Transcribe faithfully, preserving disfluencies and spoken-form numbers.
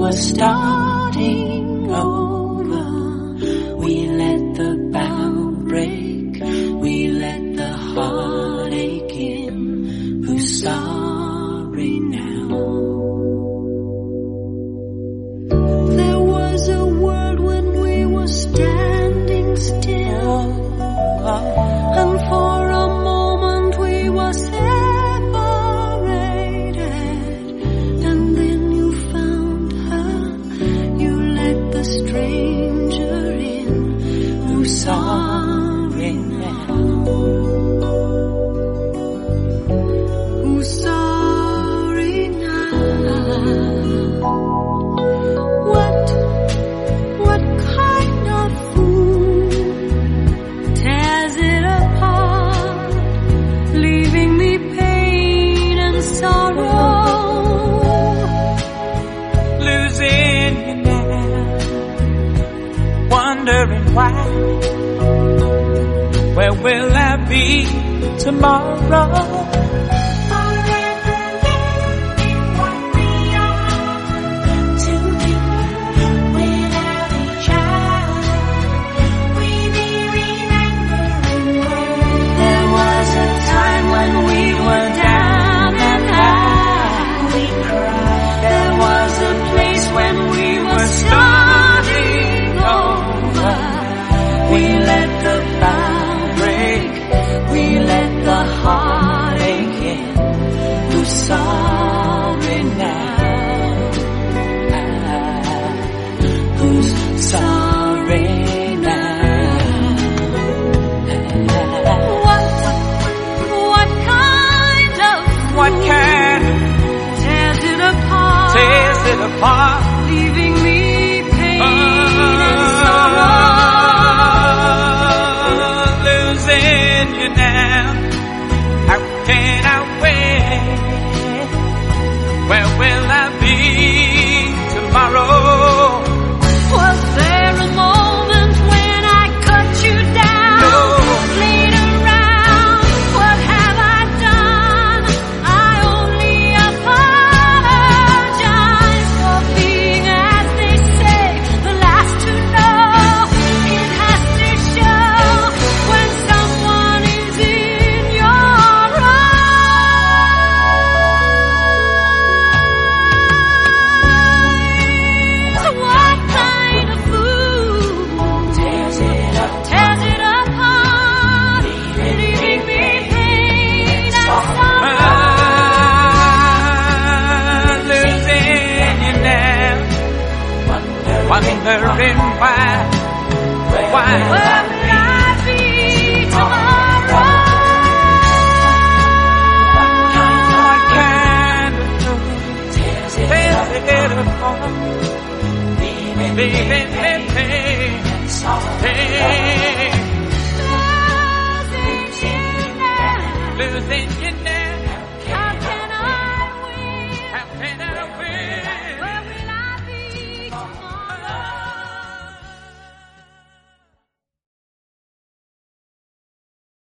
were starting over. We let the bow break, we let the heartache in. Who's sorry now? There was a world when we were standing still, and for a moment we were separated, and then you found her, you let the stranger in. Who's sorry now? Who's sorry now? What, what kind of fool tears it apart, leaving me pain and sorrow? Losing you now, wondering why. Where will I be tomorrow? Sorry now. Who's sorry now? What, what kind of What kind of tears it apart, tears it apart, leaving me pain uh, and sorrow? Losing you now, how can I wait? Where will I be tomorrow? Was there a moment when I cut you down, No. played around? What have I done? I only apologize for being, as they say, the last to know. It has to show when someone is in your What kind of fool Tears it up, tears it apart, leaving me pain and sorrow? Ah, losing you now, wondering why, why. Where will I be tomorrow? What kind of fool tears it apart, leaving me pain, pain. Losing you now. Losing you